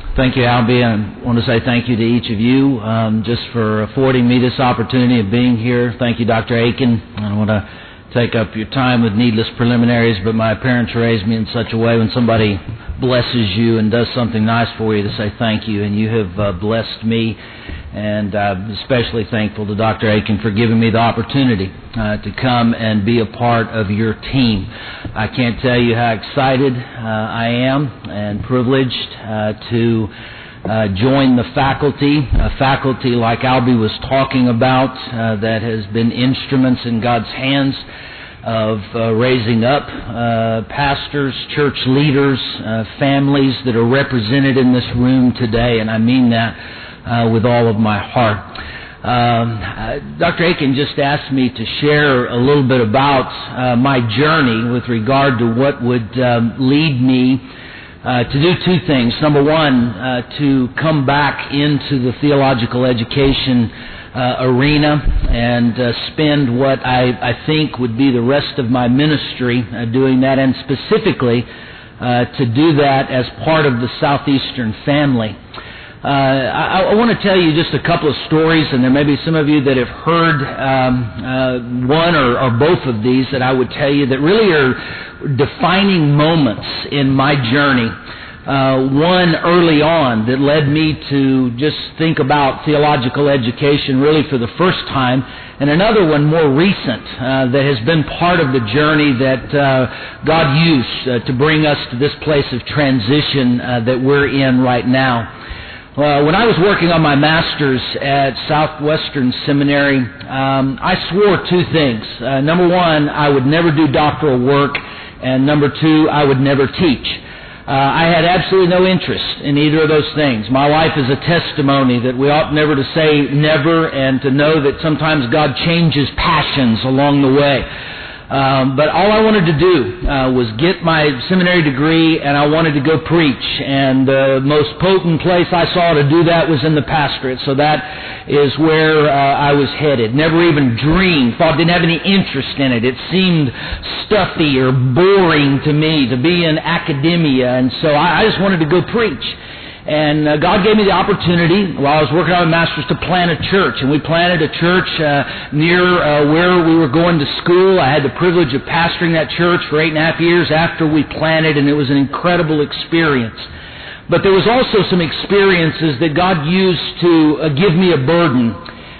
Thank you, Albie. I want to say thank you to each of you just for affording me this opportunity of being here. Thank you, Dr. Aiken. I don't want to take up your time with needless preliminaries, but my parents raised me in such a way when somebody blesses you and does something nice for you to say thank you, and you have blessed me. And I'm especially thankful to Dr. Aiken for giving me the opportunity to come and be a part of your team. I can't tell you how excited I am and privileged to join the faculty, a faculty like Albie was talking about that has been instruments in God's hands of raising up pastors, church leaders, families that are represented in this room today, and I mean that with all of my heart. Dr. Aiken just asked me to share a little bit about my journey with regard to what would lead me to do two things. Number one, to come back into the theological education arena and spend what I think would be the rest of my ministry doing that, and specifically to do that as part of the Southeastern family. I want to tell you just a couple of stories, and there may be some of you that have heard one or both of these that I would tell you that really are defining moments in my journey. One early on that led me to just think about theological education really for the first time, and another one more recent that has been part of the journey that God used to bring us to this place of transition that we're in right now. When I was working on my master's at Southwestern Seminary, I swore two things. Number one, I would never do doctoral work, and number two, I would never teach. I had absolutely no interest in either of those things. My life is a testimony that we ought never to say never, and to know that sometimes God changes passions along the way. But all I wanted to do was get my seminary degree, and I wanted to go preach. And the most potent place I saw to do that was in the pastorate. So that is where I was headed. Never even dreamed, didn't have any interest in it. It seemed stuffy or boring to me to be in academia, and so I just wanted to go preach. And God gave me the opportunity while I was working on my master's to plant a church. And we planted a church near where we were going to school. I had the privilege of pastoring that church for 8.5 years after we planted, and it was an incredible experience. But there was also some experiences that God used to give me a burden.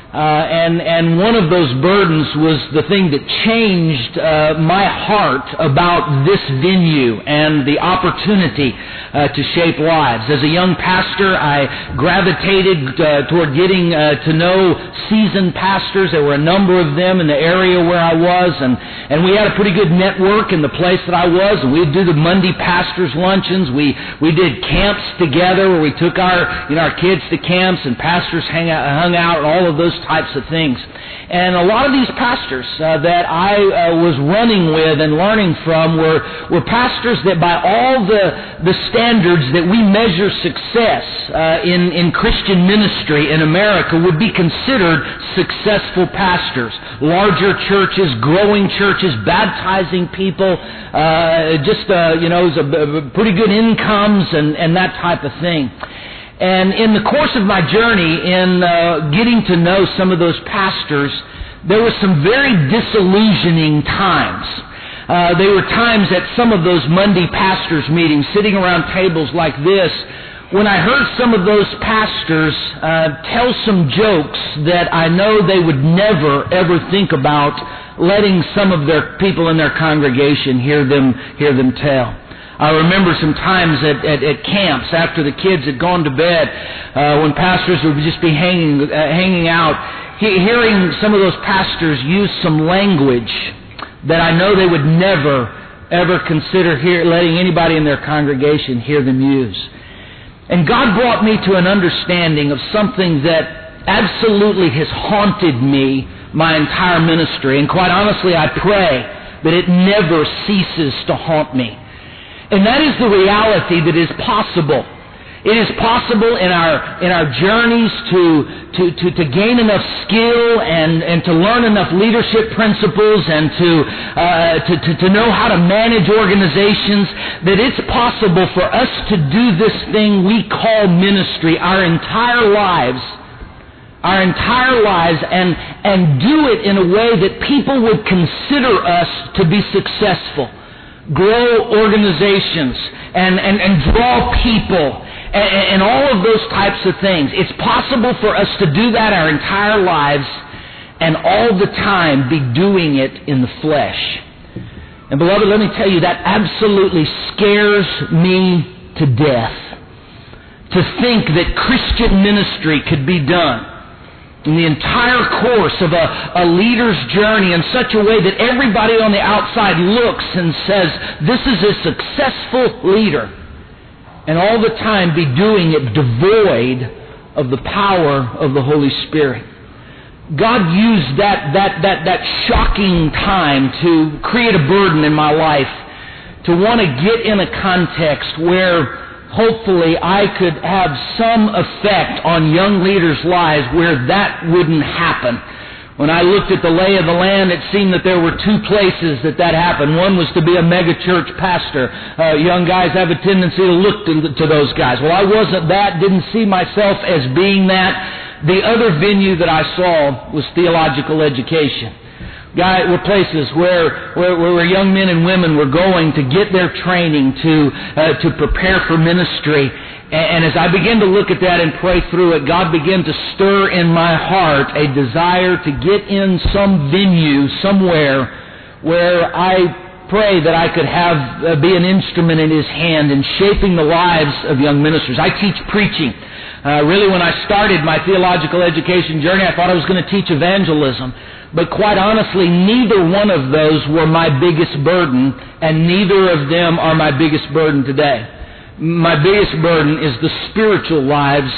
And one of those burdens was the thing that changed my heart about this venue and the opportunity to shape lives. As a young pastor, I gravitated toward getting to know seasoned pastors. There were a number of them in the area where I was, and we had a pretty good network in the place that I was, and we'd do the Monday pastors' luncheons. We did camps together where we took our kids to camps, and pastors hung out, and all of those types of things. And a lot of these pastors that I was running with and learning from were pastors that by all the standards that we measure success in Christian ministry in America would be considered successful pastors. Larger churches, growing churches, baptizing people, pretty good incomes and that type of thing. And in the course of my journey in getting to know some of those pastors, there were some very disillusioning times. There were times at some of those Monday pastors' meetings, sitting around tables like this, when I heard some of those pastors tell some jokes that I know they would never, ever think about letting some of their people in their congregation hear them tell. I remember some times at camps after the kids had gone to bed, when pastors would just be hanging out, hearing some of those pastors use some language that I know they would never, ever consider letting anybody in their congregation hear them use. And God brought me to an understanding of something that absolutely has haunted me my entire ministry. And quite honestly, I pray that it never ceases to haunt me. And that is the reality that is possible It is possible in our journeys to gain enough skill and to learn enough leadership principles and to know how to manage organizations that it's possible for us to do this thing we call ministry our entire lives and do it in a way that people would consider us to be successful, grow organizations and draw people and all of those types of things. It's possible for us to do that our entire lives and all the time be doing it in the flesh. And beloved, let me tell you, that absolutely scares me to death. To think that Christian ministry could be done in the entire course of a leader's journey in such a way that everybody on the outside looks and says, this is a successful leader, and all the time be doing it devoid of the power of the Holy Spirit. God used that shocking time to create a burden in my life, to want to get in a context where hopefully I could have some effect on young leaders' lives where that wouldn't happen. When I looked at the lay of the land, it seemed that there were two places that happened. One was to be a mega-church pastor. Young guys have a tendency to look to those guys. Well, I wasn't that, didn't see myself as being that. The other venue that I saw was theological education. Were places where young men and women were going to get their training to prepare for ministry. And as I began to look at that and pray through it, God began to stir in my heart a desire to get in some venue somewhere where I pray that I could be an instrument in His hand in shaping the lives of young ministers. I teach preaching. Really, when I started my theological education journey, I thought I was going to teach evangelism. But quite honestly, neither one of those were my biggest burden, and neither of them are my biggest burden today. My biggest burden is the spiritual lives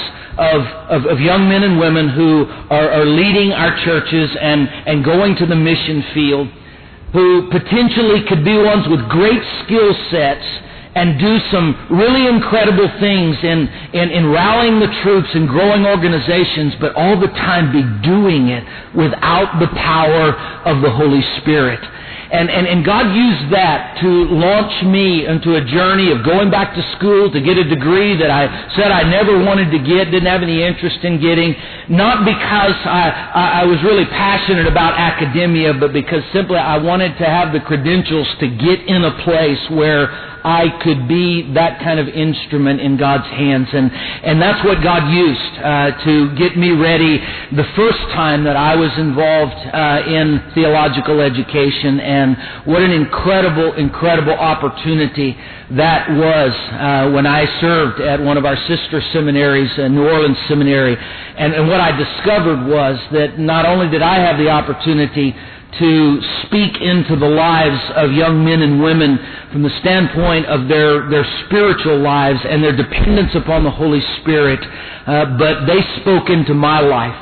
of young men and women who are leading our churches and going to the mission field, who potentially could be ones with great skill sets and do some really incredible things in rallying the troops and growing organizations, but all the time be doing it without the power of the Holy Spirit. And God used that to launch me into a journey of going back to school to get a degree that I said I never wanted to get, didn't have any interest in getting, not because I was really passionate about academia, but because simply I wanted to have the credentials to get in a place where I could be that kind of instrument in God's hands. And that's what God used to get me ready the first time that I was involved in theological education. And what an incredible, incredible opportunity that was when I served at one of our sister seminaries, New Orleans Seminary. And what I discovered was that not only did I have the opportunity to speak into the lives of young men and women from the standpoint of their spiritual lives and their dependence upon the Holy Spirit, but they spoke into my life,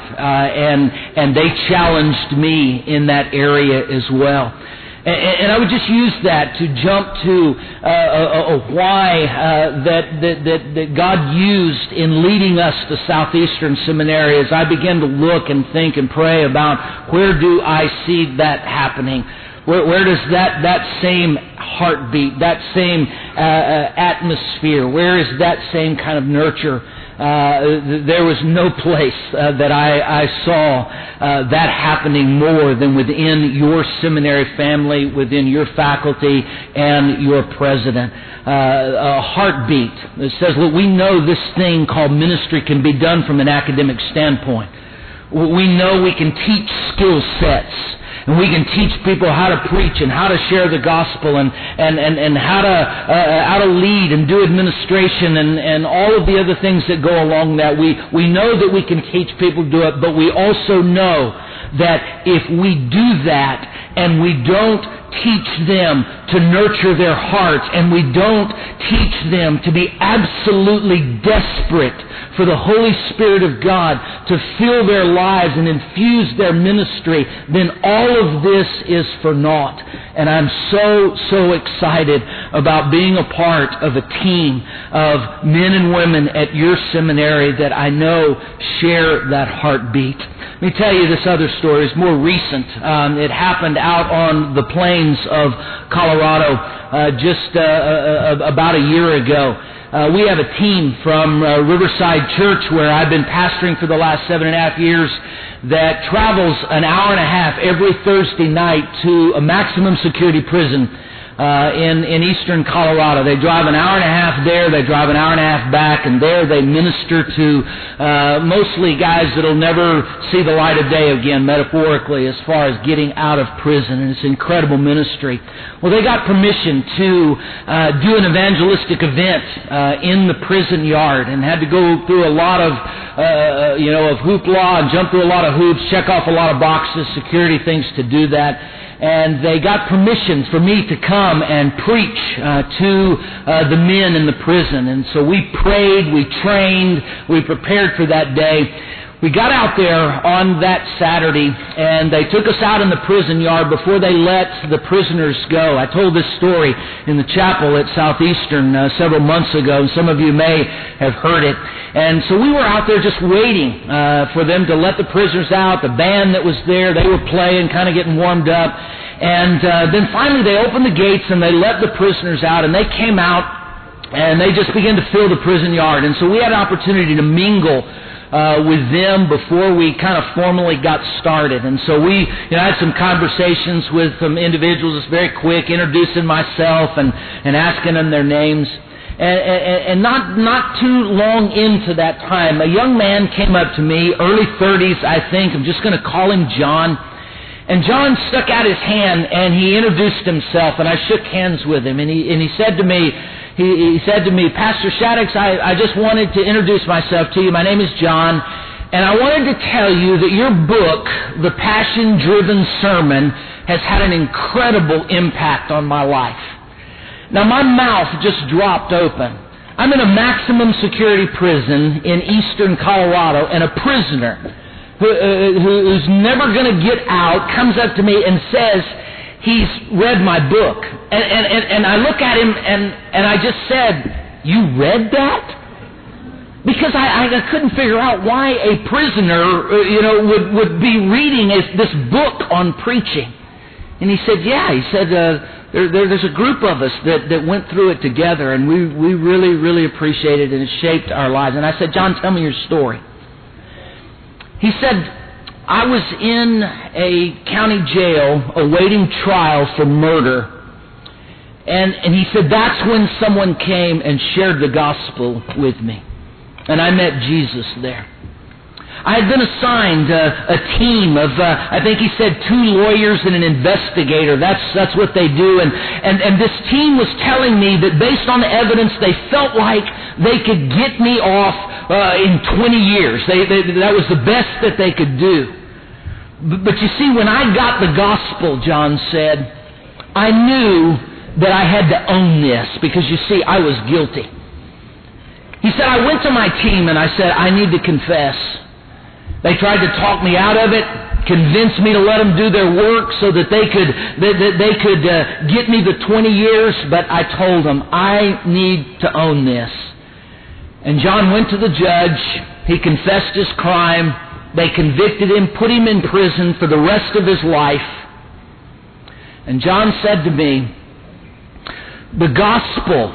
and they challenged me in that area as well. And I would just use that to jump to a why that God used in leading us to Southeastern Seminary. As I began to look and think and pray about where do I see that happening, where does that same heartbeat, that same atmosphere, where is that same kind of nurture? There was no place that I saw that happening more than within your seminary family, within your faculty and your president. A heartbeat that says, look, we know this thing called ministry can be done from an academic standpoint. We know we can teach skill sets. And we can teach people how to preach and how to share the gospel and how to lead and do administration and all of the other things that go along that. We know that we can teach people to do it, but we also know that if we do that and we don't teach them to nurture their hearts, and we don't teach them to be absolutely desperate for the Holy Spirit of God to fill their lives and infuse their ministry, then all of this is for naught. And I'm so excited about being a part of a team of men and women at your seminary that I know share that heartbeat. Let me tell you this other story. It's more recent. It happened out on the plains of Colorado just about a year ago. We have a team from Riverside Church, where I've been pastoring for the last 7.5 years, that travels an hour and a half every Thursday night to a maximum security prison in eastern Colorado. They drive an hour and a half there, they drive an hour and a half back, and there they minister to mostly guys that'll never see the light of day again, metaphorically, as far as getting out of prison. And it's incredible ministry. Well, they got permission to do an evangelistic event in the prison yard, and had to go through a lot of of hoopla and jump through a lot of hoops, check off a lot of boxes, security things to do that. And they got permission for me to come and preach to the men in the prison. And so we prayed, we trained, we prepared for that day. We got out there on that Saturday, and they took us out in the prison yard before they let the prisoners go. I told this story in the chapel at Southeastern several months ago, and some of you may have heard it. And so we were out there just waiting for them to let the prisoners out. The band that was there, they were playing, kind of getting warmed up. And then finally they opened the gates and they let the prisoners out, and they came out and they just began to fill the prison yard. And so we had an opportunity to mingle with them before we kind of formally got started. And so we had some conversations with some individuals, just very quick, introducing myself and asking them their names. And not too long into that time, a young man came up to me, early 30s, I think. I'm just going to call him John. And John stuck out his hand and he introduced himself, and I shook hands with him. And he said to me, Pastor Shaddix, I just wanted to introduce myself to you. My name is John, and I wanted to tell you that your book, The Passion-Driven Sermon, has had an incredible impact on my life. Now, my mouth just dropped open. I'm in a maximum security prison in eastern Colorado, and a prisoner who's never going to get out comes up to me and says he's read my book. And I look at him and I just said, "You read that?" Because I couldn't figure out why a prisoner would be reading this book on preaching. And he said, "Yeah." He said, there's a group of us that went through it together, and we really, really appreciate it, and it shaped our lives. And I said, "John, tell me your story." He said, "I was in a county jail awaiting trial for murder. And he said, that's when someone came and shared the gospel with me. And I met Jesus there. I had been assigned a team of, I think he said 2 lawyers and an investigator. That's what they do. And this team was telling me that based on the evidence, they felt like they could get me off in 20 years. That was the best that they could do. But you see, when I got the gospel, John said, I knew that I had to own this, because you see, I was guilty. He said, I went to my team and I said, I need to confess. They tried to talk me out of it, convince me to let them do their work so that they could get me the 20 years, but I told them, I need to own this. And John went to the judge. He confessed his crime. They convicted him, put him in prison for the rest of his life. And John said to me, the gospel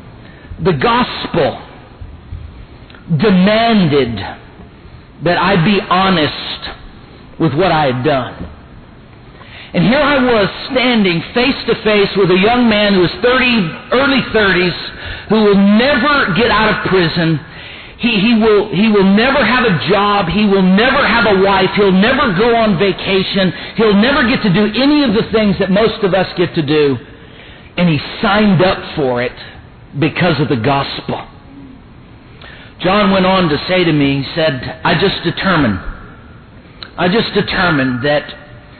demanded that I be honest with what I had done. And here I was standing face to face with a young man who was early 30s, who will never get out of prison. He will never have a job. He will never have a wife. He'll never go on vacation. He'll never get to do any of the things that most of us get to do. And he signed up for it because of the gospel. John went on to say to me, he said, I just determined that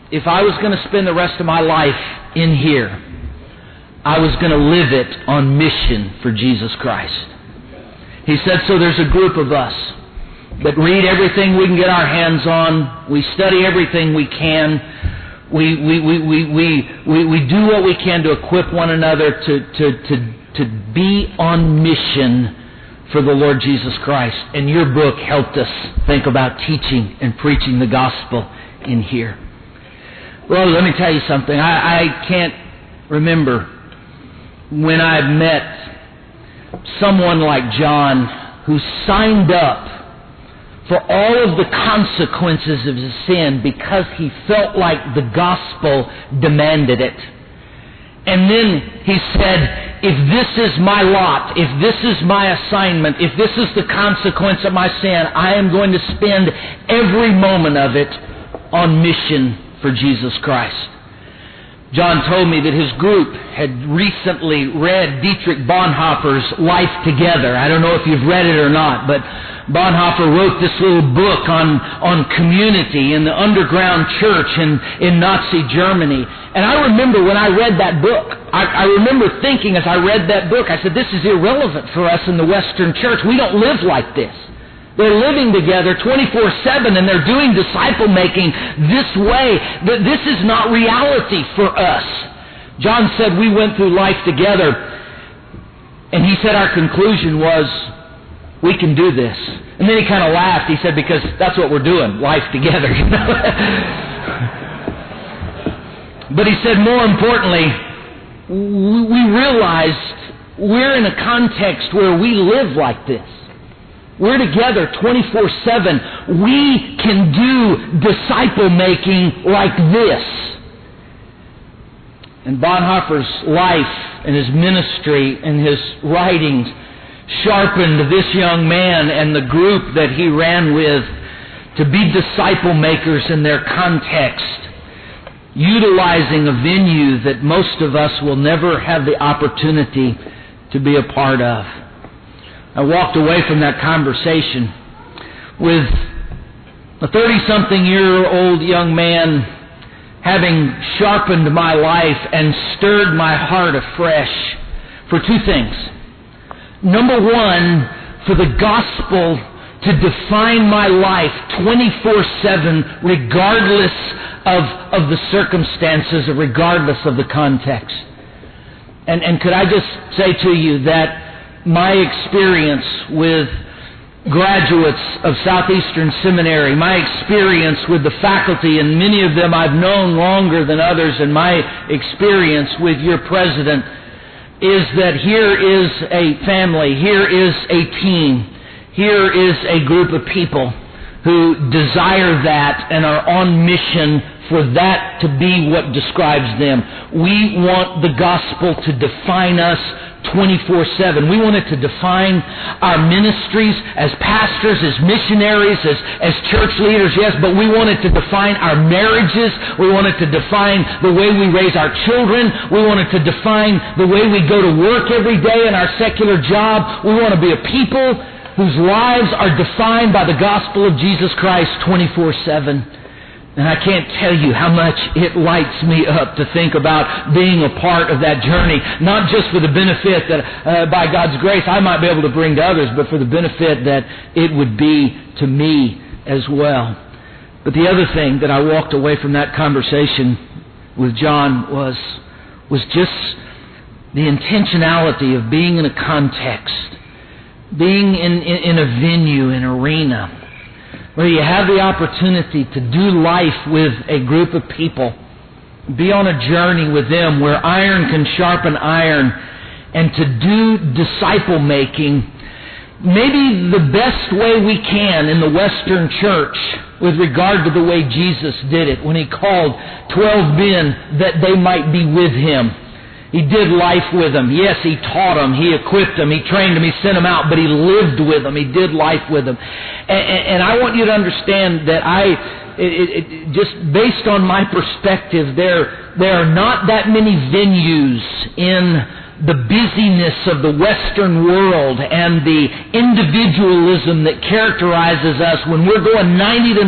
if I was going to spend the rest of my life in here, I was going to live it on mission for Jesus Christ. He said, so there's a group of us that read everything we can get our hands on. We study everything we can. We do what we can to equip one another to be on mission for the Lord Jesus Christ. And your book helped us think about teaching and preaching the gospel in here. Well, let me tell you something. I can't remember when I've met someone like John who signed up for all of the consequences of his sin because he felt like the gospel demanded it. And then he said, if this is my lot, if this is my assignment, if this is the consequence of my sin, I am going to spend every moment of it on mission for Jesus Christ. John told me that his group had recently read Dietrich Bonhoeffer's Life Together. I don't know if you've read it or not, but Bonhoeffer wrote this little book on community in the underground church in Nazi Germany. And I remember when I read that book, I remember thinking as I read that book, I said, this is irrelevant for us in the Western church. We don't live like this. They're living together 24/7 and they're doing disciple making this way. But this is not reality for us. John said we went through life together, and he said our conclusion was, we can do this. And then he kind of laughed. He said, because that's what we're doing, life together. But he said, more importantly, we realized we're in a context where we live like this. We're together 24/7. We can do disciple making like this. And Bonhoeffer's life and his ministry and his writings sharpened this young man and the group that he ran with to be disciple makers in their context, utilizing a venue that most of us will never have the opportunity to be a part of. I walked away from that conversation with a 30-something-year-old young man having sharpened my life and stirred my heart afresh for two things. Number one, for the gospel to define my life 24/7, regardless of the circumstances, or regardless of the context. And could I just say to you that my experience with graduates of Southeastern Seminary, my experience with the faculty, and many of them I've known longer than others, and my experience with your president, is that here is a family, here is a team, here is a group of people who desire that and are on mission for that to be what describes them. We want the gospel to define us 24/7. We want it to define our ministries as pastors, as missionaries, as church leaders, yes, but we want it to define our marriages. We want it to define the way we raise our children. We want it to define the way we go to work every day in our secular job. We want to be a people whose lives are defined by the gospel of Jesus Christ 24/7. And I can't tell you how much it lights me up to think about being a part of that journey, not just for the benefit that, by God's grace, I might be able to bring to others, but for the benefit that it would be to me as well. But the other thing that I walked away from that conversation with John was just the intentionality of being in a context, being in a venue, an arena, where you have the opportunity to do life with a group of people, be on a journey with them where iron can sharpen iron, and to do disciple making, maybe the best way we can in the Western church with regard to the way Jesus did it when He called 12 men that they might be with Him. He did life with them. Yes, He taught them. He equipped them. He trained them. He sent them out. But He lived with them. He did life with them. And I want you to understand that just based on my perspective, there are not that many venues in the busyness of the Western world and the individualism that characterizes us when we're going 90-0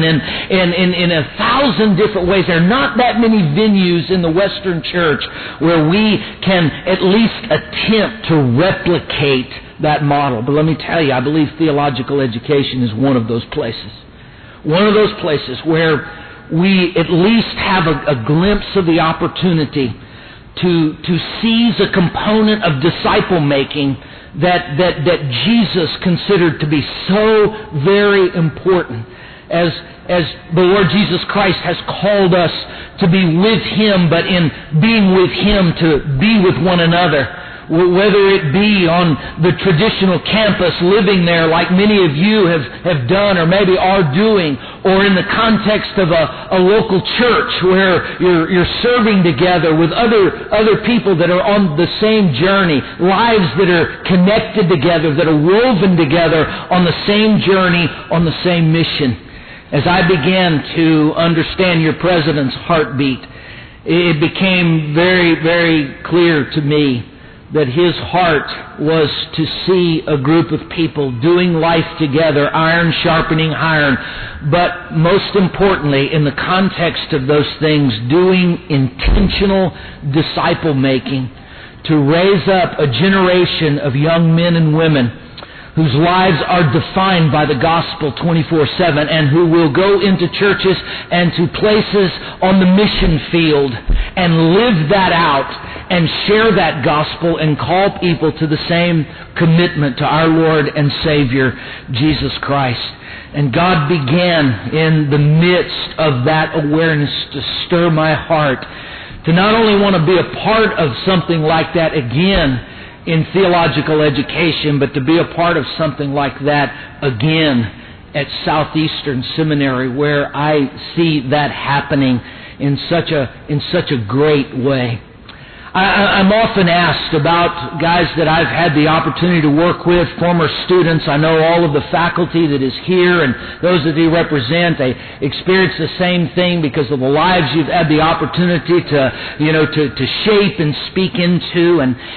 in 1,000 different ways. There are not that many venues in the Western church where we can at least attempt to replicate that model. But let me tell you, I believe theological education is one of those places. One of those places where we at least have a glimpse of the opportunity to seize a component of disciple making that Jesus considered to be so very important. As the Lord Jesus Christ has called us to be with Him, but in being with Him to be with one another. Whether it be on the traditional campus, living there like many of you have done or maybe are doing, or in the context of a local church where you're serving together with other people that are on the same journey, lives that are connected together, that are woven together on the same journey, on the same mission. As I began to understand your president's heartbeat, it became very, very clear to me that his heart was to see a group of people doing life together, iron sharpening iron, but most importantly, in the context of those things, doing intentional disciple making to raise up a generation of young men and women whose lives are defined by the gospel 24/7 and who will go into churches and to places on the mission field and live that out and share that gospel and call people to the same commitment to our Lord and Savior, Jesus Christ. And God began in the midst of that awareness to stir my heart to not only want to be a part of something like that again in theological education, but to be a part of something like that again at Southeastern Seminary, where I see that happening in such a great way. I'm often asked about guys that I've had the opportunity to work with, former students. I know all of the faculty that is here and those that you represent. They experience the same thing because of the lives you've had the opportunity to shape and speak into.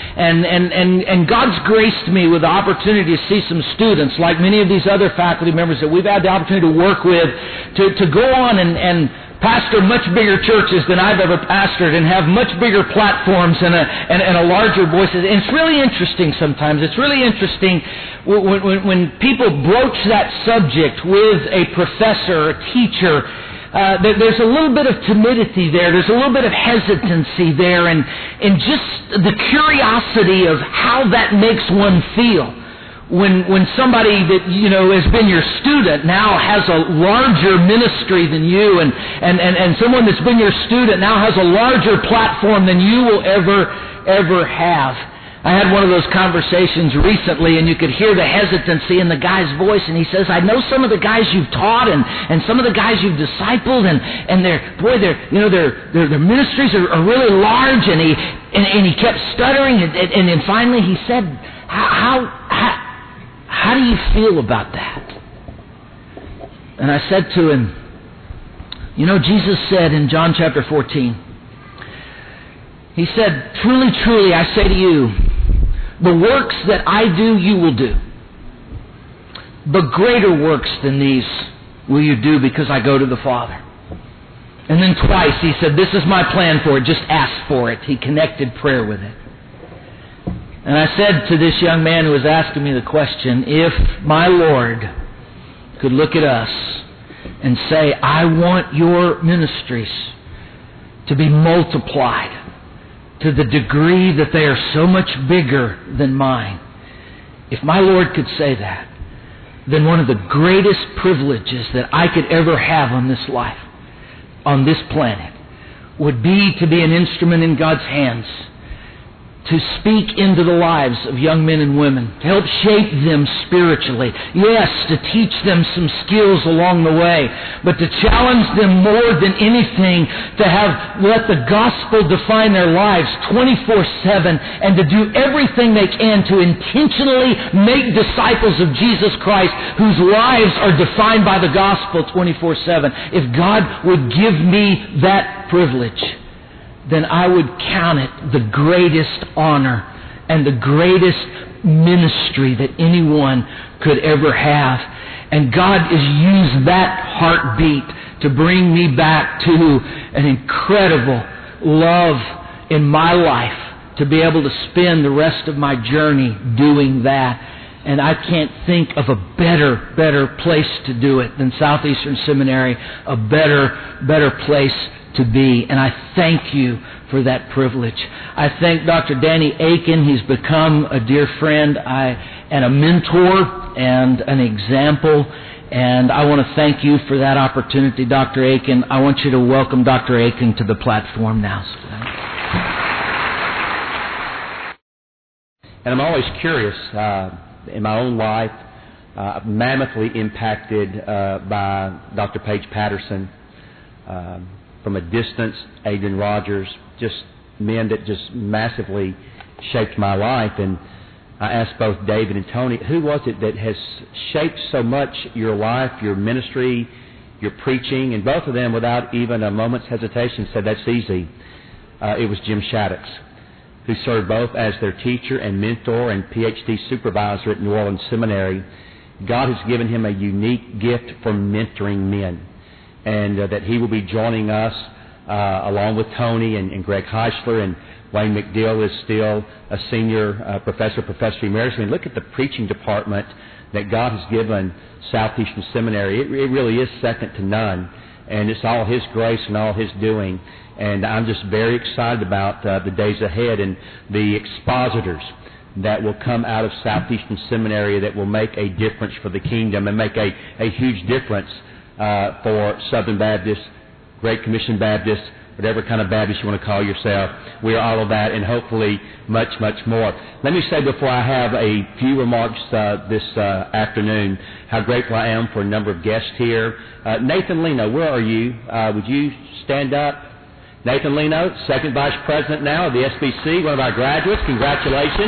And God's graced me with the opportunity to see some students, like many of these other faculty members that we've had the opportunity to work with, to go on and pastor much bigger churches than I've ever pastored and have much bigger platforms and a larger voice. And it's really interesting sometimes. It's really interesting when people broach that subject with a professor, a teacher. There's a little bit of timidity there. There's a little bit of hesitancy there, and just the curiosity of how that makes one feel. When somebody that has been your student now has a larger ministry than you, and someone that's been your student now has a larger platform than you will ever have. I had one of those conversations recently, and you could hear the hesitancy in the guy's voice, and he says, "I know some of the guys you've taught and some of the guys you've discipled, and their ministries are really large." And he kept stuttering, and then finally he said, How do you feel about that? And I said to him, Jesus said in John chapter 14, He said, "Truly, truly, I say to you, the works that I do, you will do. But greater works than these will you do, because I go to the Father." And then twice he said, "This is my plan for it. Just ask for it." He connected prayer with it. And I said to this young man who was asking me the question, if my Lord could look at us and say, "I want your ministries to be multiplied to the degree that they are so much bigger than mine," if my Lord could say that, then one of the greatest privileges that I could ever have on this life, on this planet, would be to be an instrument in God's hands to speak into the lives of young men and women, to help shape them spiritually. Yes, to teach them some skills along the way, but to challenge them more than anything to let the gospel define their lives 24/7 and to do everything they can to intentionally make disciples of Jesus Christ whose lives are defined by the gospel 24/7. If God would give me that privilege, then I would count it the greatest honor and the greatest ministry that anyone could ever have. And God has used that heartbeat to bring me back to an incredible love in my life, to be able to spend the rest of my journey doing that. And I can't think of a better place to do it than Southeastern Seminary, a better place to be. And I thank you for that privilege. I thank Dr. Danny Akin. He's become a dear friend and a mentor and an example. And I want to thank you for that opportunity, Dr. Akin. I want you to welcome Dr. Akin to the platform now. And I'm always curious, in my own life, mammothly impacted by Dr. Paige Patterson. From a distance, Adrian Rogers, just men that just massively shaped my life. And I asked both David and Tony, who was it that has shaped so much your life, your ministry, your preaching? And both of them, without even a moment's hesitation, said, that's easy. It was Jim Shaddix, who served both as their teacher and mentor and PhD supervisor at New Orleans Seminary. God has given him a unique gift for mentoring men, and that he will be joining us along with Tony and Greg Heisler, and Wayne McDill is still a senior professor emeritus. I mean, look at the preaching department that God has given Southeastern Seminary. It really is second to none, and it's all His grace and all His doing. And I'm just very excited about the days ahead and the expositors that will come out of Southeastern Seminary that will make a difference for the kingdom and make a huge difference for Southern Baptists, Great Commission Baptists, whatever kind of Baptist you want to call yourself. We are all of that, and hopefully much, much more. Let me say before I have a few remarks this afternoon, how grateful I am for a number of guests here. Nathan Leno, where are you? Would you stand up? Nathan Leno, second vice president now of the SBC, one of our graduates. Congratulations.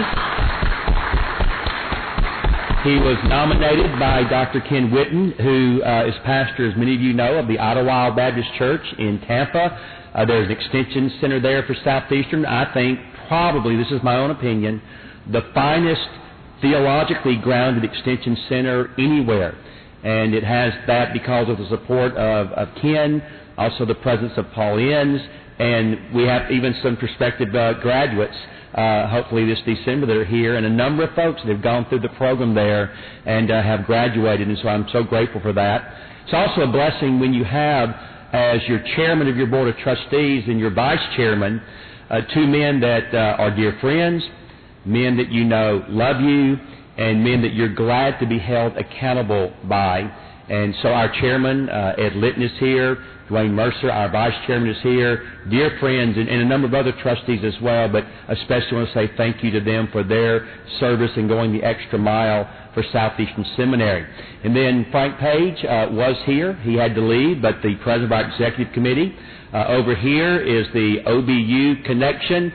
He was nominated by Dr. Ken Whitten, who is pastor, as many of you know, of the Idlewild Baptist Church in Tampa. There's an extension center there for Southeastern. I think probably, this is my own opinion, the finest theologically grounded extension center anywhere. And it has that because of the support of Ken, also the presence of Paul Inns, and we have even some prospective graduates, hopefully this December, that are here, and a number of folks that have gone through the program there and have graduated, and so I'm so grateful for that. It's also a blessing when you have, as your chairman of your board of trustees and your vice chairman, two men that are dear friends, men that you know love you, and men that you're glad to be held accountable by. And so our chairman, Ed Litton, is here. Dwayne Mercer, our vice chairman, is here. Dear friends, and a number of other trustees as well, but especially want to say thank you to them for their service and going the extra mile for Southeastern Seminary. And then Frank Page was here. He had to leave, but the president of our executive committee. Over here is the OBU connection.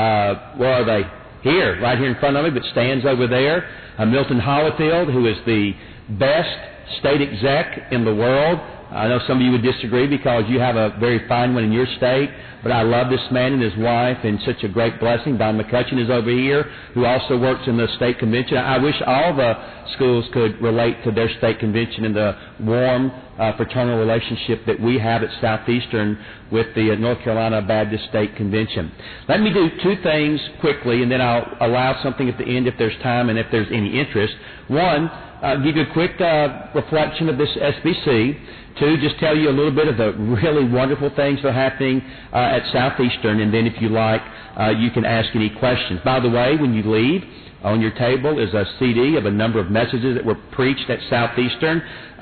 Where are they? Here, right here in front of me, but stands over there. Milton Hollifield, who is the best state exec in the world. I know some of you would disagree because you have a very fine one in your state, but I love this man and his wife, and such a great blessing. Don McCutcheon is over here, who also works in the state convention. I wish all the schools could relate to their state convention and the warm fraternal relationship that we have at Southeastern with the North Carolina Baptist State Convention. Let me do two things quickly, and then I'll allow something at the end if there's time and if there's any interest. One, give you a quick reflection of this SBC. Two, just tell you a little bit of the really wonderful things that are happening at Southeastern, and then if you like, you can ask any questions. By the way, when you leave, on your table is a CD of a number of messages that were preached at Southeastern.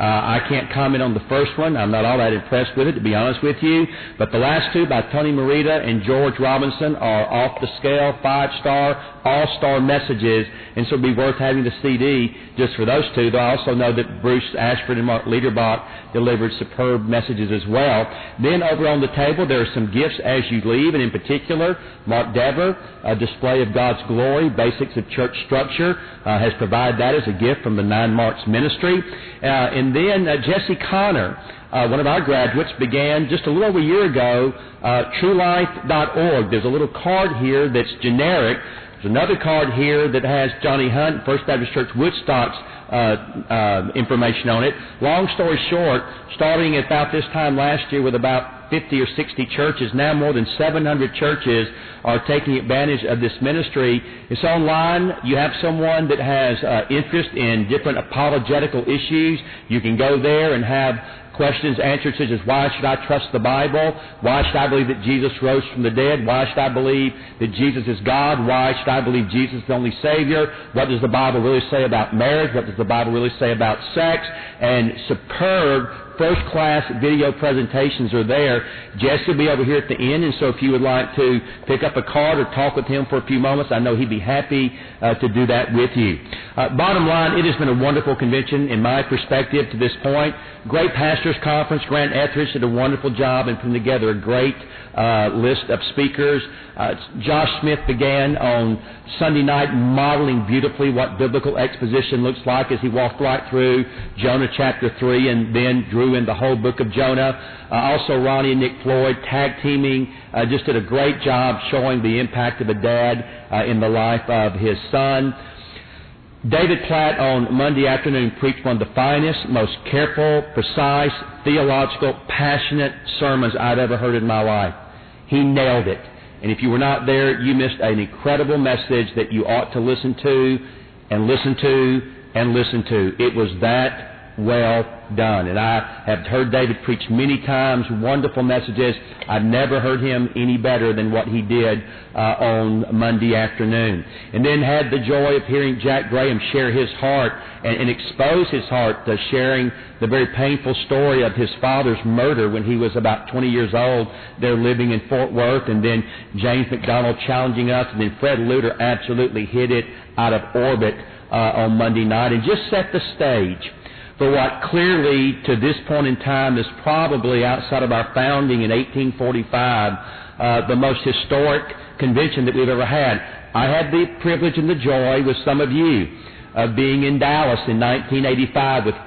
I can't comment on the first one. I'm not all that impressed with it, to be honest with you. But the last two, by Tony Merida and George Robinson, are off the scale, 5-star, all-star messages, and so it would be worth having the CD just for those two. Though I also know that Bruce Ashford and Mark Liederbach delivered superb messages as well. Then over on the table, there are some gifts as you leave, and in particular, Mark Dever, a display of God's glory, basics of church church structure, has provided that as a gift from the 9 Marks Ministry. And then Jesse Connor, one of our graduates, began just a little over a year ago, TrueLife.org. There's a little card here that's generic. There's another card here that has Johnny Hunt, First Baptist Church Woodstock's information on it. Long story short, starting at about this time last year with about 50 or 60 churches, now more than 700 churches are taking advantage of this ministry. It's online. You have someone that has interest in different apologetical issues. You can go there and have questions answered such as, why should I trust the Bible? Why should I believe that Jesus rose from the dead? Why should I believe that Jesus is God? Why should I believe Jesus is the only Savior? What does the Bible really say about marriage? What does the Bible really say about sex? And superb first-class video presentations are there. Jesse will be over here at the end, and so if you would like to pick up a card or talk with him for a few moments, I know he'd be happy to do that with you. Bottom line, it has been a wonderful convention in my perspective to this point. Great pastors conference. Grant Etheridge did a wonderful job in putting together a great list of speakers. Josh Smith began on Sunday night modeling beautifully what biblical exposition looks like as he walked right through Jonah chapter 3 and then drew in the whole book of Jonah. Also Ronnie and Nick Floyd tag teaming just did a great job showing the impact of a dad in the life of his son. David Platt on Monday afternoon preached one of the finest, most careful, precise, theological, passionate sermons I've ever heard in my life. He nailed it. And if you were not there, you missed an incredible message that you ought to listen to and listen to and listen to. It was that well done. And I have heard David preach many times, wonderful messages. I've never heard him any better than what he did on Monday afternoon. And then had the joy of hearing Jack Graham share his heart and expose his heart to sharing the very painful story of his father's murder when he was about 20 years old. They're living in Fort Worth, and then James McDonald challenging us, and then Fred Luter absolutely hit it out of orbit on Monday night and just set the stage for what clearly to this point in time is probably outside of our founding in 1845 the most historic convention that we've ever had. I had the privilege and the joy with some of you of being in Dallas in 1985 with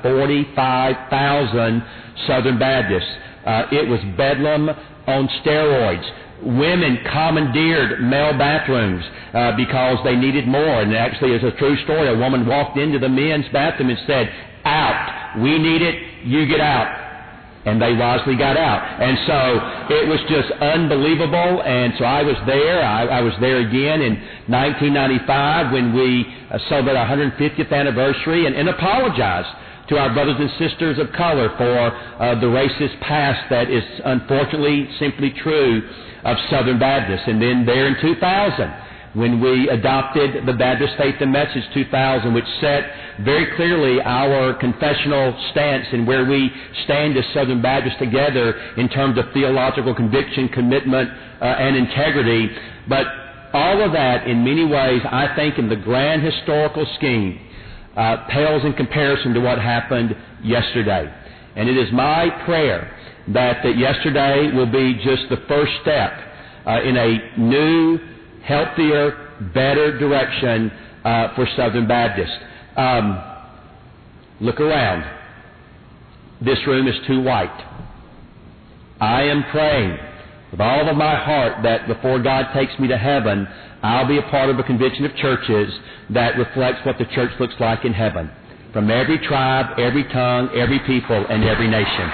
45,000 Southern Baptists. It was bedlam on steroids. Women commandeered male bathrooms because they needed more. And actually, it's a true story. A woman walked into the men's bathroom and said, "Out. We need it. You get out." And they wisely got out. And so it was just unbelievable. And so I was there. I was there again in 1995 when we celebrated our 150th anniversary and apologized to our brothers and sisters of color for the racist past that is unfortunately simply true of Southern Baptists. And then there in 2000, when we adopted the Baptist Faith and Message 2000, which set very clearly our confessional stance and where we stand as Southern Baptists together in terms of theological conviction, commitment, and integrity. But all of that, in many ways, I think in the grand historical scheme, pales in comparison to what happened yesterday. And it is my prayer that yesterday will be just the first step in a new, healthier, better direction for Southern Baptists. Look around. This room is too white. I am praying with all of my heart that before God takes me to heaven, I'll be a part of a convention of churches that reflects what the church looks like in heaven, from every tribe, every tongue, every people, and every nation.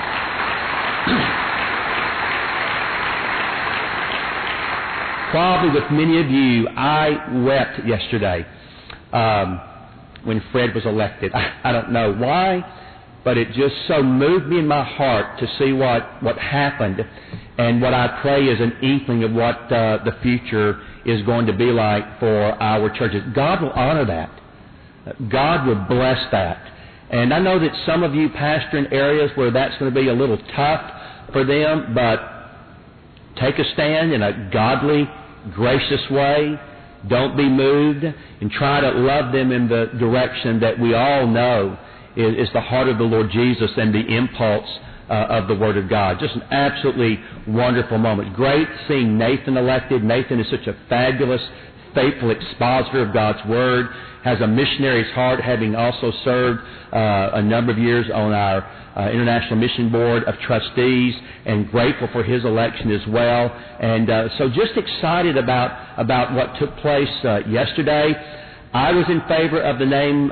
Probably with many of you, I wept yesterday when Fred was elected. I don't know why, but it just so moved me in my heart to see what happened and what I pray is an inkling of what the future is going to be like for our churches. God will honor that. God will bless that. And I know that some of you pastor in areas where that's going to be a little tough for them, but take a stand in a godly, gracious way. Don't be moved, and try to love them in the direction that we all know is the heart of the Lord Jesus and the impulse of the Word of God. Just an absolutely wonderful moment. Great seeing Nathan elected. Nathan is such a fabulous faithful expositor of God's Word, has a missionary's heart, having also served a number of years on our International Mission Board of Trustees, and grateful for his election as well. And so just excited about what took place yesterday. I was in favor of the name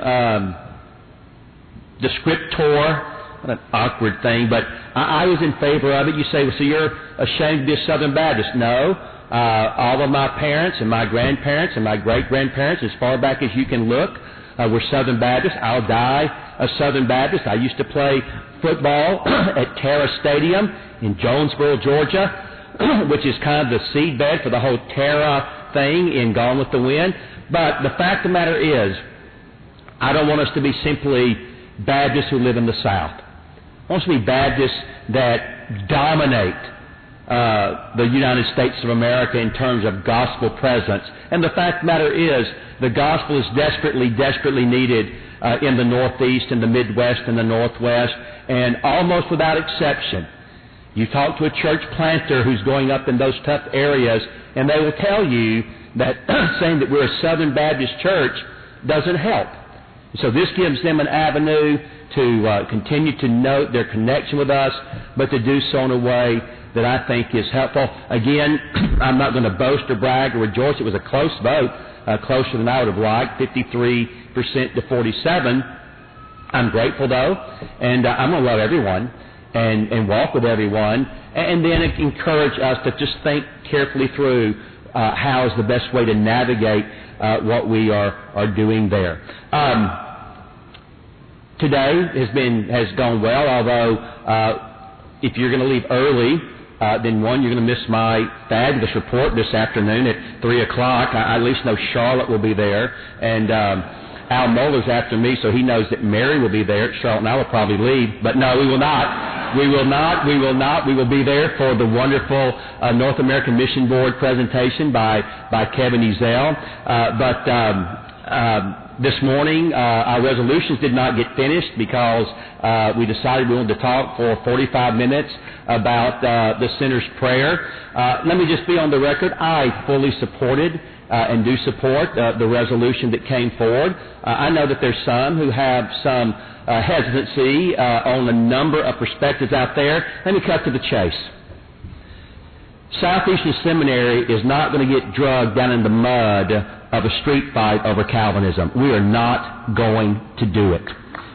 Descriptor. What an awkward thing, but I was in favor of it. You say, well, so you're ashamed to be a Southern Baptist? No. All of my parents and my grandparents and my great-grandparents, as far back as you can look, were Southern Baptists. I'll die a Southern Baptist. I used to play football at Terra Stadium in Jonesboro, Georgia, which is kind of the seedbed for the whole Terra thing in Gone with the Wind. But the fact of the matter is, I don't want us to be simply Baptists who live in the South. I want us to be Baptists that dominate the United States of America in terms of gospel presence. And the fact of the matter is, the gospel is desperately, desperately needed in the Northeast, in the Midwest, and the Northwest, and almost without exception. You talk to a church planter who's going up in those tough areas, and they will tell you that saying that we're a Southern Baptist church doesn't help. So this gives them an avenue to continue to note their connection with us, but to do so in a way that I think is helpful. Again, I'm not going to boast or brag or rejoice. It was a close vote, closer than I would have liked, 53% to 47%. I'm grateful, though, and I'm going to love everyone and walk with everyone, and then encourage us to just think carefully through how is the best way to navigate what we are doing there. Today has gone well, although if you're going to leave early, then one, you're going to miss my fabulous report this afternoon at 3 o'clock. I at least know Charlotte will be there, and Al Mohler's after me, so he knows that Mary will be there. Charlotte and I will probably leave, but no, we will not. We will not. We will not. We will be there for the wonderful North American Mission Board presentation by Kevin Ezell. But this morning, our resolutions did not get finished because we decided we wanted to talk for 45 minutes about the sinner's prayer. Let me just be on the record. I fully supported and do support the resolution that came forward. I know that there's some who have some hesitancy on a number of perspectives out there. Let me cut to the chase. Southeastern Seminary is not going to get drugged down in the mud of a street fight over Calvinism. We are not going to do it.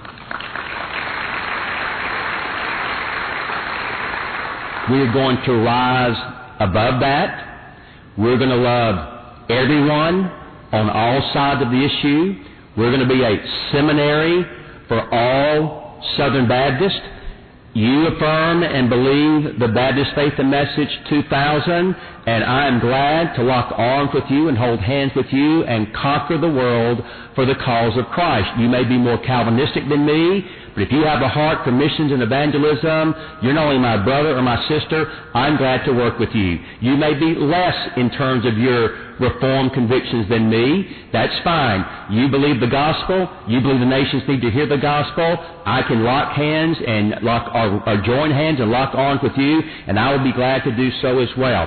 We are going to rise above that. We're going to love everyone on all sides of the issue. We're going to be a seminary for all Southern Baptists. You affirm and believe the Baptist Faith and Message 2000, and I am glad to lock arms with you and hold hands with you and conquer the world for the cause of Christ. You may be more Calvinistic than me, but if you have a heart for missions and evangelism, you're not only my brother or my sister, I'm glad to work with you. You may be less in terms of your Reformed convictions than me. That's fine. You believe the gospel. You believe the nations need to hear the gospel. I can lock hands and join hands and lock arms with you, and I will be glad to do so as well.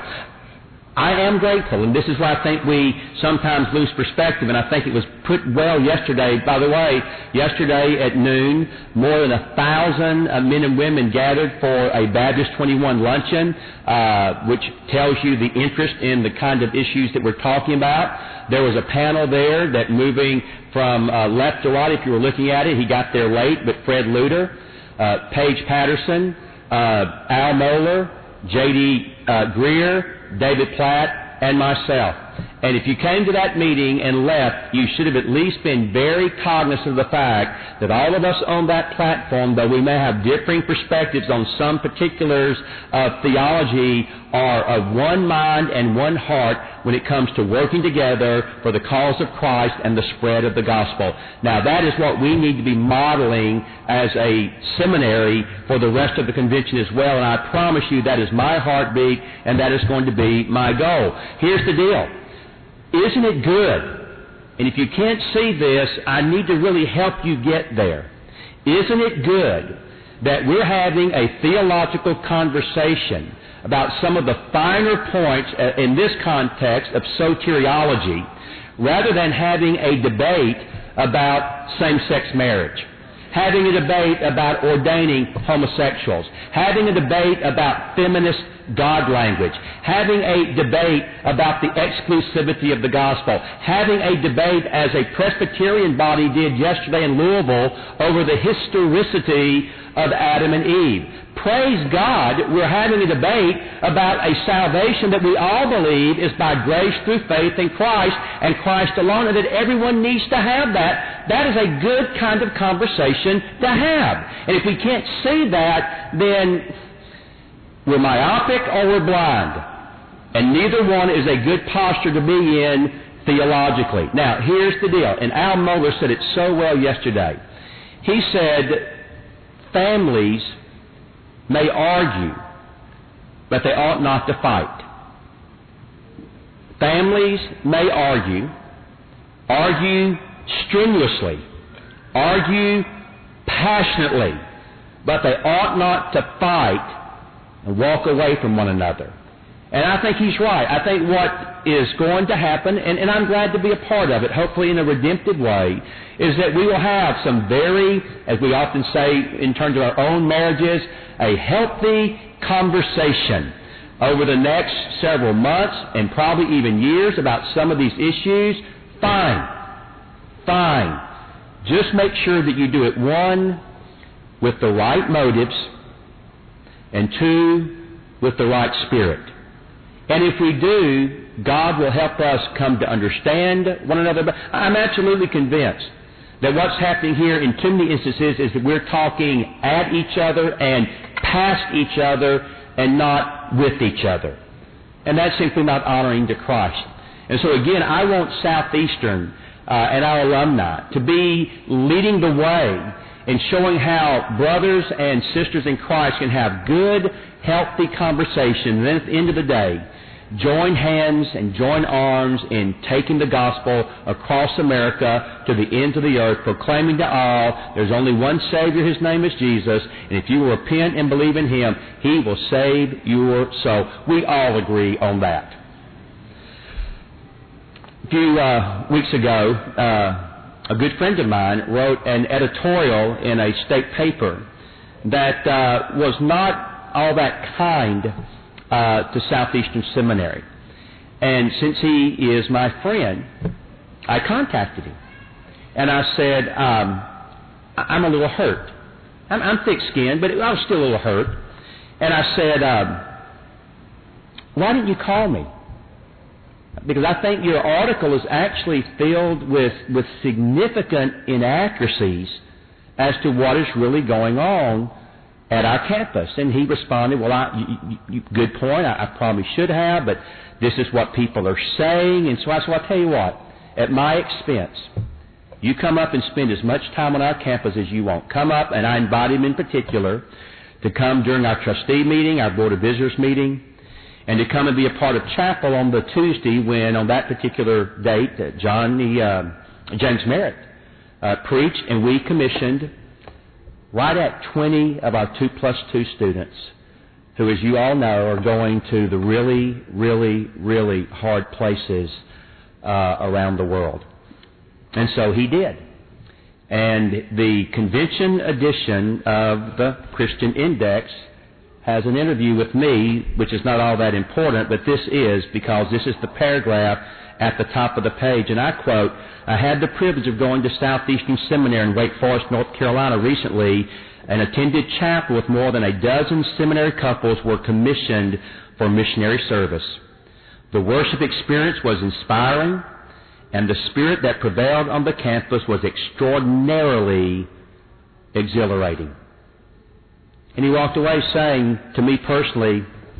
I am grateful, and this is why I think we sometimes lose perspective, and I think it was put well yesterday. By the way, yesterday at noon, more than 1,000 men and women gathered for a Baptist 21 luncheon, which tells you the interest in the kind of issues that we're talking about. There was a panel there that moving from left to right, if you were looking at it, he got there late, but Fred Luter, Paige Patterson, Al Mohler, J.D. Greer, David Platt, and myself. And if you came to that meeting and left, you should have at least been very cognizant of the fact that all of us on that platform, though we may have differing perspectives on some particulars of theology, are of one mind and one heart when it comes to working together for the cause of Christ and the spread of the gospel. Now, that is what we need to be modeling as a seminary for the rest of the convention as well, and I promise you that is my heartbeat, and that is going to be my goal. Here's the deal. Isn't it good? And if you can't see this, I need to really help you get there. Isn't it good that we're having a theological conversation about some of the finer points in this context of soteriology, rather than having a debate about same-sex marriage, having a debate about ordaining homosexuals, having a debate about feminist God language, having a debate about the exclusivity of the gospel, having a debate as a Presbyterian body did yesterday in Louisville over the historicity of Adam and Eve. Praise God, we're having a debate about a salvation that we all believe is by grace through faith in Christ and Christ alone, and that everyone needs to have that. That is a good kind of conversation to have. And if we can't see that, then we're myopic or we're blind. And neither one is a good posture to be in theologically. Now, here's the deal. And Al Mohler said it so well yesterday. He said, families may argue, but they ought not to fight. Families may argue strenuously, argue passionately, but they ought not to fight and walk away from one another. And I think he's right. I think what is going to happen, and I'm glad to be a part of it, hopefully in a redemptive way, is that we will have some very, as we often say in terms of our own marriages, a healthy conversation over the next several months and probably even years about some of these issues. Fine. Just make sure that you do it, one, with the right motives, and two, with the right spirit. And if we do, God will help us come to understand one another. But I'm absolutely convinced that what's happening here in too many instances is that we're talking at each other and past each other and not with each other. And that's simply not honoring to Christ. And so again, I want Southeastern and our alumni to be leading the way in showing how brothers and sisters in Christ can have good, healthy conversation, and then at the end of the day, join hands and join arms in taking the gospel across America to the ends of the earth, proclaiming to all, there's only one Savior, His name is Jesus, and if you will repent and believe in Him, He will save your soul. We all agree on that. A few weeks ago, a good friend of mine wrote an editorial in a state paper that was not all that kind to Southeastern Seminary. And since he is my friend, I contacted him. And I said, I'm a little hurt. I'm thick-skinned, but I was still a little hurt. And I said, why didn't you call me? Because I think your article is actually filled with significant inaccuracies as to what is really going on at our campus. And he responded, well, good point, I probably should have, but this is what people are saying. And so I said, well, I'll tell you what, at my expense, you come up and spend as much time on our campus as you want. Come up, and I invited him in particular to come during our trustee meeting, our Board of Visitors meeting, and to come and be a part of chapel on the Tuesday when, on that particular date, James Merritt preached, and we commissioned right at 20 of our 2+2 students who, as you all know, are going to the really, really, really hard places around the world. And so he did. And the convention edition of the Christian Index has an interview with me, which is not all that important, but this is, because this is the paragraph at the top of the page. And I quote, I had the privilege of going to Southeastern Seminary in Wake Forest, North Carolina recently, and attended chapel with more than a dozen seminary couples were commissioned for missionary service. The worship experience was inspiring, and the spirit that prevailed on the campus was extraordinarily exhilarating. And he walked away saying to me personally,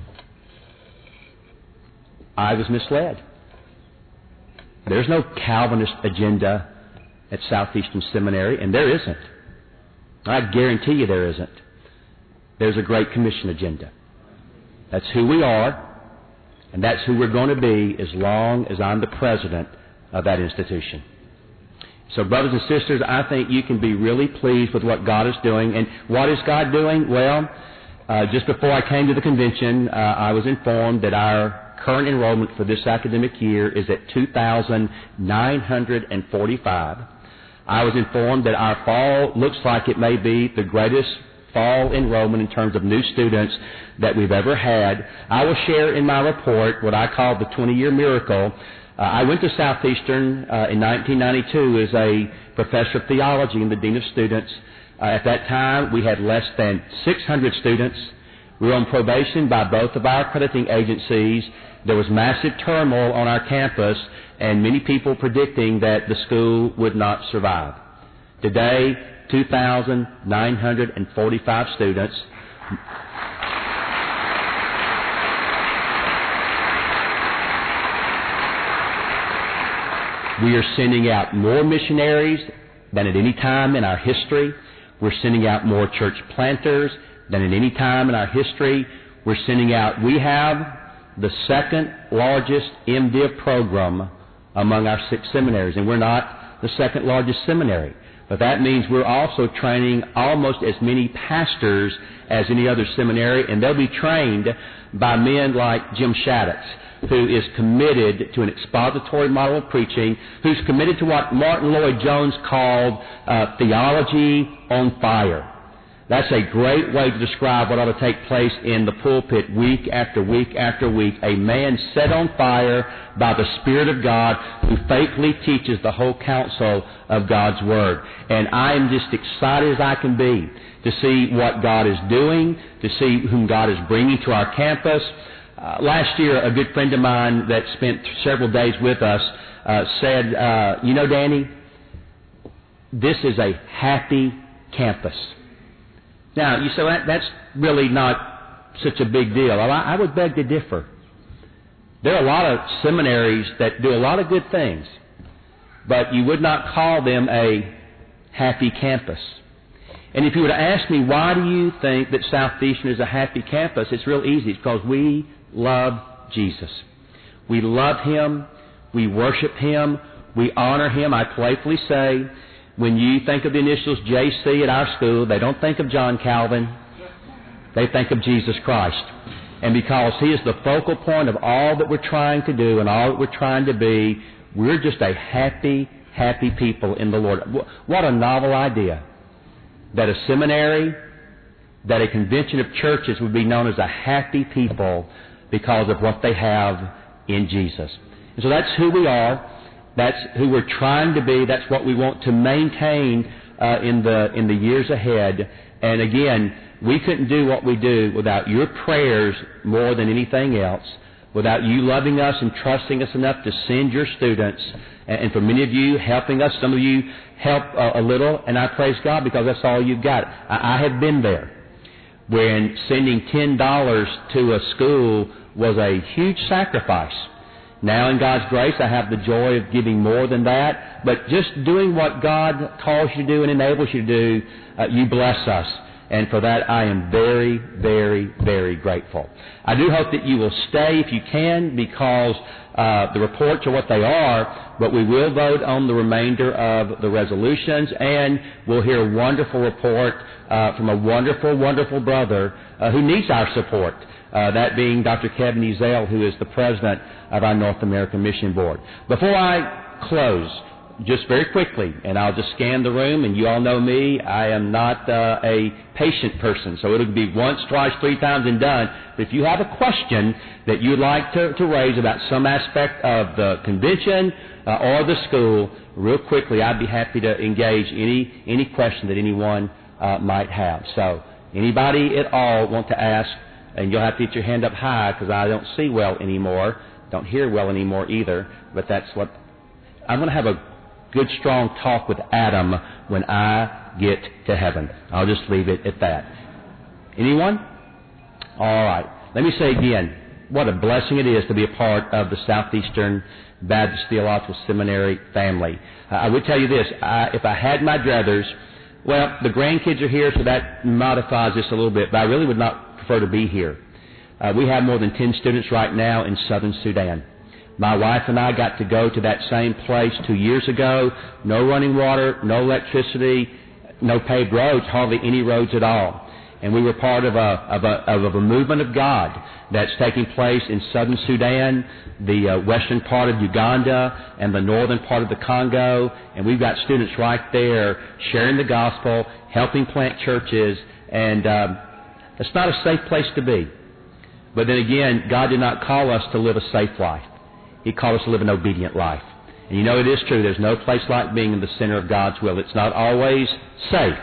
I was misled. There's no Calvinist agenda at Southeastern Seminary, and there isn't. I guarantee you there isn't. There's a Great Commission agenda. That's who we are, and that's who we're going to be as long as I'm the president of that institution. So, brothers and sisters, I think you can be really pleased with what God is doing. And what is God doing? Well, just before I came to the convention, I was informed that our current enrollment for this academic year is at 2,945. I was informed that our fall looks like it may be the greatest fall enrollment in terms of new students that we've ever had. I will share in my report what I call the 20-year miracle. I went to Southeastern in 1992 as a professor of theology and the dean of students. At that time, we had less than 600 students. We were on probation by both of our accrediting agencies. There was massive turmoil on our campus and many people predicting that the school would not survive. Today, 2,945 students. We are sending out more missionaries than at any time in our history. We're sending out more church planters than at any time in our history. We have the second largest MDiv program among our 6 seminaries, and we're not the second largest seminary. But that means we're also training almost as many pastors as any other seminary, and they'll be trained by men like Jim Shaddix, who is committed to an expository model of preaching, who's committed to what Martin Lloyd-Jones called theology on fire. That's a great way to describe what ought to take place in the pulpit week after week after week. A man set on fire by the Spirit of God who faithfully teaches the whole counsel of God's Word. And I am just excited as I can be to see what God is doing, to see whom God is bringing to our campus. Last year, a good friend of mine that spent several days with us said, you know, Danny, this is a happy campus. Now, you say, well, that's really not such a big deal. Well, I would beg to differ. There are a lot of seminaries that do a lot of good things, but you would not call them a happy campus. And if you were to ask me, why do you think that Southeastern is a happy campus, it's real easy. It's because we love Jesus. We love Him. We worship Him. We honor Him. I playfully say, when you think of the initials JC at our school, they don't think of John Calvin. They think of Jesus Christ. And because He is the focal point of all that we're trying to do and all that we're trying to be, we're just a happy, happy people in the Lord. What a novel idea that a seminary, that a convention of churches would be known as a happy people because of what they have in Jesus. And so that's who we are. That's who we're trying to be. That's what we want to maintain in the years ahead. And again, we couldn't do what we do without your prayers more than anything else, without you loving us and trusting us enough to send your students, and for many of you helping us. Some of you help a little, and I praise God because that's all you've got. I have been there when sending $10 to a school was a huge sacrifice. Now, in God's grace, I have the joy of giving more than that. But just doing what God calls you to do and enables you to do, you bless us. And for that, I am very, very, very grateful. I do hope that you will stay if you can, because the reports are what they are, but we will vote on the remainder of the resolutions, and we'll hear a wonderful report from a wonderful, wonderful brother who needs our support. That being Dr. Kevin Ezell, who is the president of our North American Mission Board. Before I close, just very quickly, and I'll just scan the room, and you all know me, I am not a patient person, so it'll be once, twice, 3 times and done. But if you have a question that you'd like to raise about some aspect of the convention or the school, real quickly, I'd be happy to engage any question that anyone might have. So anybody at all want to ask? And you'll have to get your hand up high because I don't see well anymore, don't hear well anymore either, but that's what... I'm going to have a good, strong talk with Adam when I get to heaven. I'll just leave it at that. Anyone? All right. Let me say again, what a blessing it is to be a part of the Southeastern Baptist Theological Seminary family. I would tell you this, if I had my druthers, well, the grandkids are here, so that modifies this a little bit, but I really would not prefer to be here. We have more than 10 students right now in southern Sudan. My wife and I got to go to that same place 2 years ago. No running water, no electricity, no paved roads, hardly any roads at all. And we were part of a movement of God that's taking place in southern Sudan, the western part of Uganda, and the northern part of the Congo. And we've got students right there sharing the gospel, helping plant churches, and it's not a safe place to be. But then again, God did not call us to live a safe life. He called us to live an obedient life. And you know it is true. There's no place like being in the center of God's will. It's not always safe,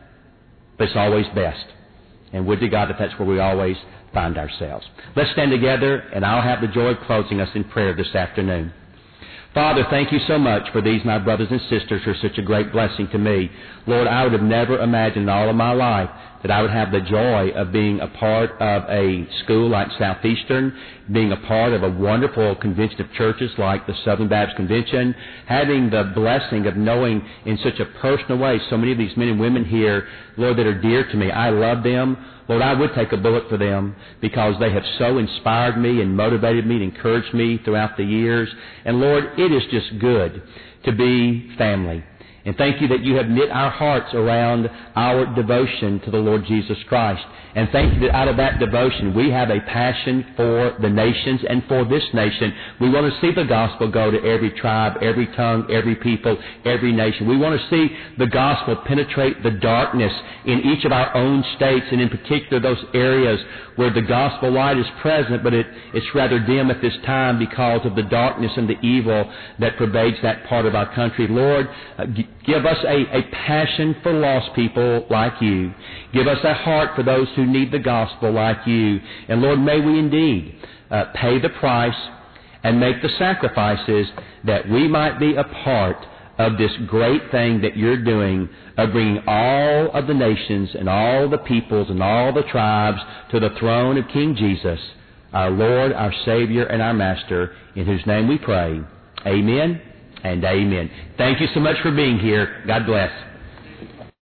but it's always best. And would to God that that's where we always find ourselves. Let's stand together, and I'll have the joy of closing us in prayer this afternoon. Father, thank you so much for these, my brothers and sisters, who are such a great blessing to me. Lord, I would have never imagined in all of my life that I would have the joy of being a part of a school like Southeastern, being a part of a wonderful convention of churches like the Southern Baptist Convention, having the blessing of knowing in such a personal way so many of these men and women here, Lord, that are dear to me. I love them. Lord, I would take a bullet for them because they have so inspired me and motivated me and encouraged me throughout the years. And Lord, it is just good to be family. And thank you that you have knit our hearts around our devotion to the Lord Jesus Christ. And thank you that out of that devotion we have a passion for the nations and for this nation. We want to see the gospel go to every tribe, every tongue, every people, every nation. We want to see the gospel penetrate the darkness in each of our own states, and in particular those areas where the gospel light is present, but it's rather dim at this time because of the darkness and the evil that pervades that part of our country. Lord, give us a passion for lost people like you. Give us a heart for those who need the gospel like you. And Lord, may we indeed pay the price and make the sacrifices that we might be a part of this great thing that you're doing of bringing all of the nations and all the peoples and all the tribes to the throne of King Jesus, our Lord, our Savior, and our Master, in whose name we pray. Amen and amen. Thank you so much for being here. God bless.